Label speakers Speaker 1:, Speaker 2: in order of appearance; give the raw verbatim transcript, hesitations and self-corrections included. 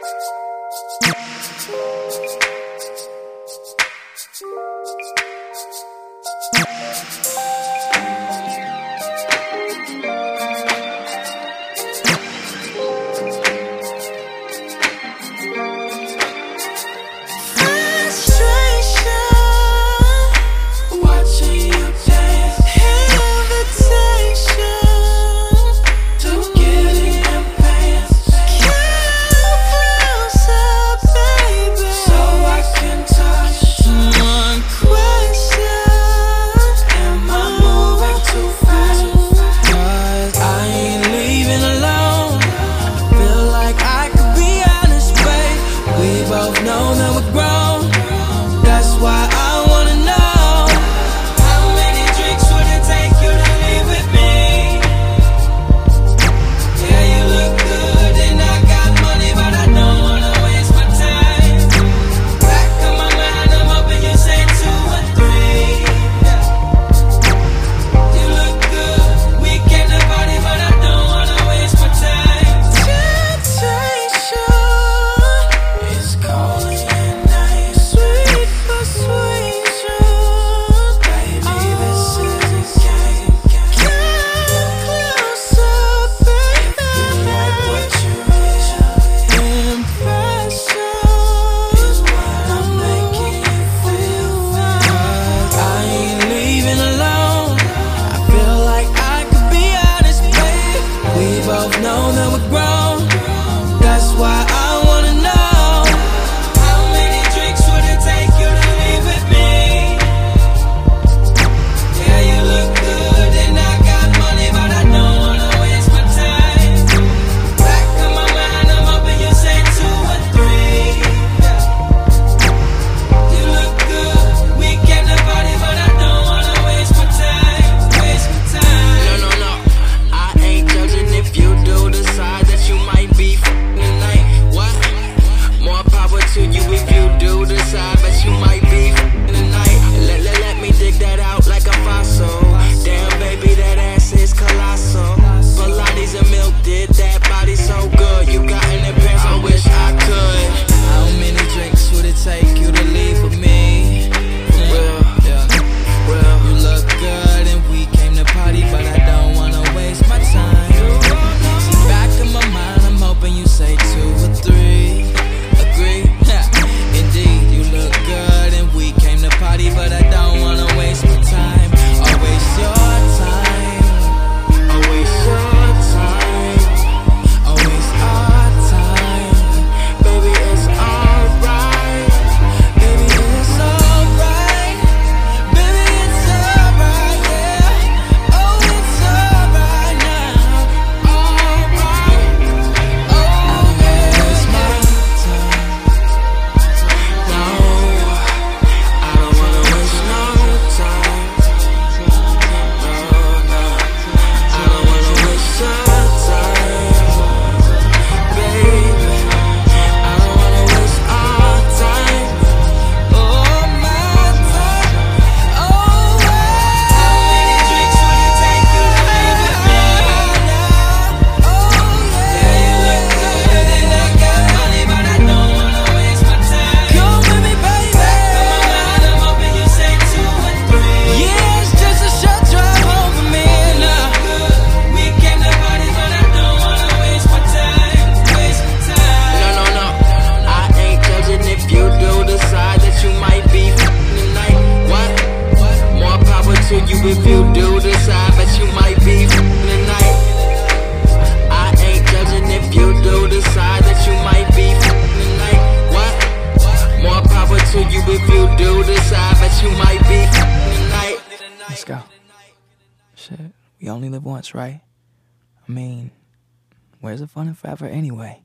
Speaker 1: if you do decide that you might be tonight. I ain't judging if you do decide that you might be tonight. What? More power to you if you do decide that you might be tonight.
Speaker 2: Let's go. Shit, we only live once, right? I mean, where's the fun and forever anyway?